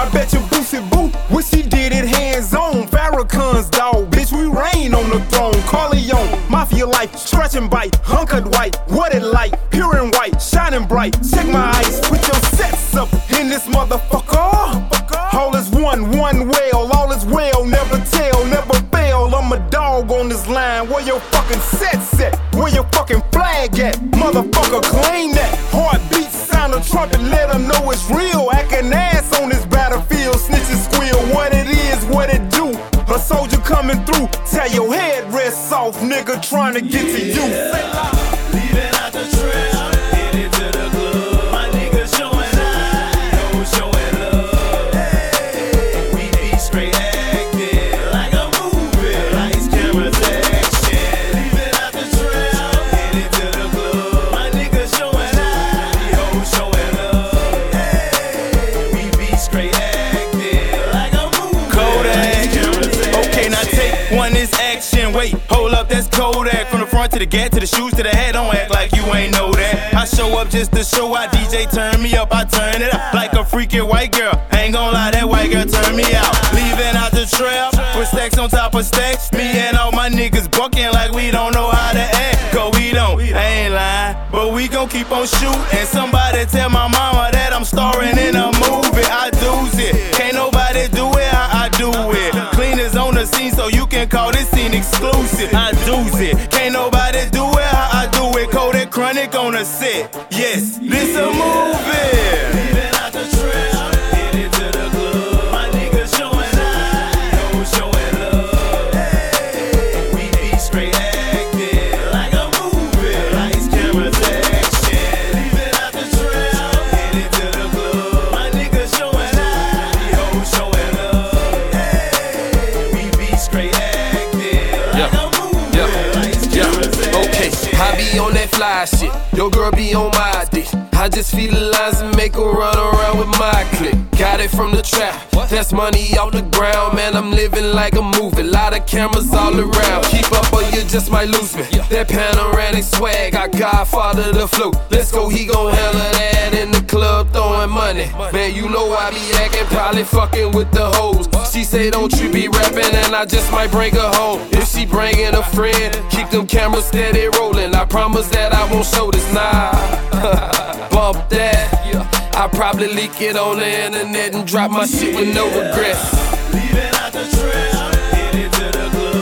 I bet you Boosie Boo wish he did it hands on. Farrakhan's dog, bitch, we reign on the throne. Corleone, mafia life, stretch and bite, hunkered white, what it like, pure and white, shining bright. Check my eyes, put your sets up in this motherfucker. All is one well, all is well, never tell, never fail. I'm a dog on this line. Where your fucking set's at? Where your fucking flag at? Motherfucker, claim that. Heartbeat, sound a trumpet, let them know it's real. Acting ass on this battlefield, snitches squeal. What it is, what it do. A soldier coming through, tell your head rests off, nigga, trying to get to you. Leaving out the trail, headed to the club. My niggas showing out, no showing love. Hey, we be straight acting like a movie. Lights, cameras, action. Leaving out the trail, headed to the club. My niggas showing out, no showing love. Hey, we be straight acting like a movie. Kodak. Okay, now take one is action. Wait, hold up, that's Kodak. From the front to the gate, to the shoes, to the head. Don't act like you ain't know that. I show up just to show out. DJ turn me up, I turn it up like a freaking white girl. Ain't gon' lie, that white girl turn me out. Leaving out the trap with stacks on top of stacks. Me and all my niggas bucking like we don't know how to act. Cause we don't, I ain't lying, but we gon' keep on shooting. Somebody tell my mama that I'm starring in a movie. I do's it, can't nobody do it how I do it. Cleaners on the scene, so you can call this scene exclusive. I do's it, can't nobody do it how I do it. Kodak Chronic on the set, yes, this a movie. Leaving out the trail, headed to the club. My niggas showing out, no showing love. Hey, we be straight acting like a movie. Lights, cameras, action. Leaving out the trail, headed to the club. My niggas showing out, no showing love. Hey, we be straight acting like a movie. Lights, cameras, Okay, action. I be on that fly shit. Your girl be on my dick. I just feed the lines and make her run around with my clique. Got it from the trap, that's money off the ground. Man, I'm living like a movie, lot of cameras all around. Keep up or you just might lose me. That panoramic swag, I Godfather the flow. Let's go, he gon' handle that in the club throwing money. Man, you know I be acting, probably fucking with the hoes. She say don't you be rapping and I just might bring her home. If she bringing a friend, keep them cameras steady rolling. I promise that I won't show this, nah. Bump that, I probably leak it on the internet and drop my shit with no regrets. Leaving out the trail, headed to the club.